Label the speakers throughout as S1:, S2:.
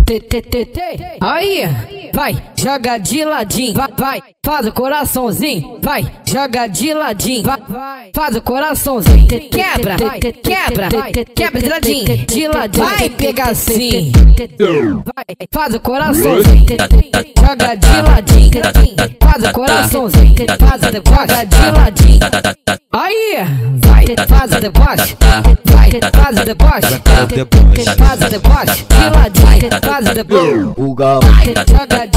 S1: Aí, vai, joga de ladinho, vai, faz o coraçãozinho, vai, joga de ladinho, vai, faz o coraçãozinho, quebra de ladinho, vai pegar assim, vai, faz o coraçãozinho, joga de ladinho, faz o coraçãozinho, joga de ladinho. Aí, vai, faz o deboche, vai, faz o deboche, faz o deboche, de ladinho, faz o deboche.
S2: O gal
S1: Joga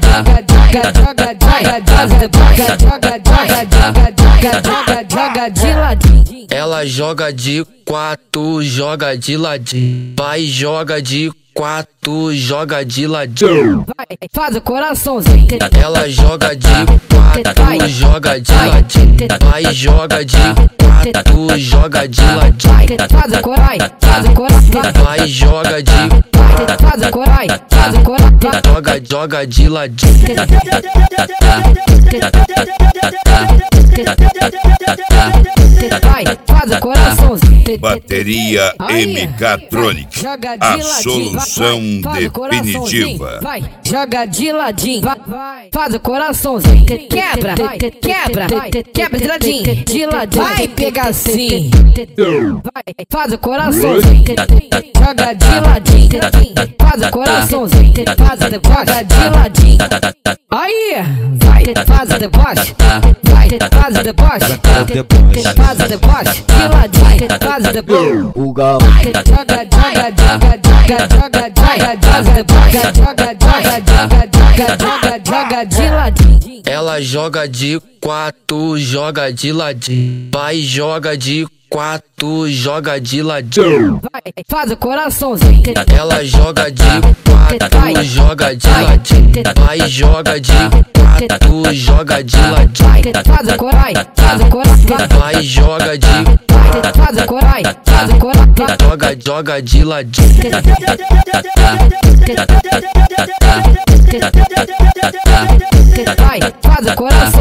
S1: de ladinho.
S3: Ela joga de quatro, joga de ladinho. Vai, joga de quatro, joga de ladinho.
S1: Vai, faz o coraçãozinho.
S3: Ela joga de quatro, joga de ladinho. Vai, joga de quatro, joga de ladinho.
S1: Faz o coração, faz o coração.
S3: Vai, joga de
S1: Faz o coração, faz o coração.
S3: joga de ladinho.
S1: Vai, faz o coraçãozinho.
S4: Bateria MK-Tronic,
S1: Joga de
S4: a
S1: ladinho,
S4: solução
S1: faz o coraçãozinho.
S4: definitiva.
S1: Vai, joga de ladinho, vai, faz o coraçãozinho, quebra de ladinho, vai pegar assim, vai, faz o coraçãozinho, joga de ladinho, faz o coraçãozinho, joga de ladinho. Aí, vai, faz o deboche, vai, faz o deboche, faz o deboche, de ladinho, faz o deboche.
S2: O gal
S1: Joga de ladinho.
S3: Ela joga de quatro, joga de ladinho. Vai, joga de quatro, joga de ladinho.
S1: Vai, faz o coraçãozinho.
S3: Ela joga de quatro, joga de ladinho. Vai, joga de quatro, joga de ladinho.
S1: Faz o coração, faz o coração.
S3: Vai, joga de
S1: Faz o coração, faz o coração.
S3: joga de ladinho.
S1: Vai, faz o coração.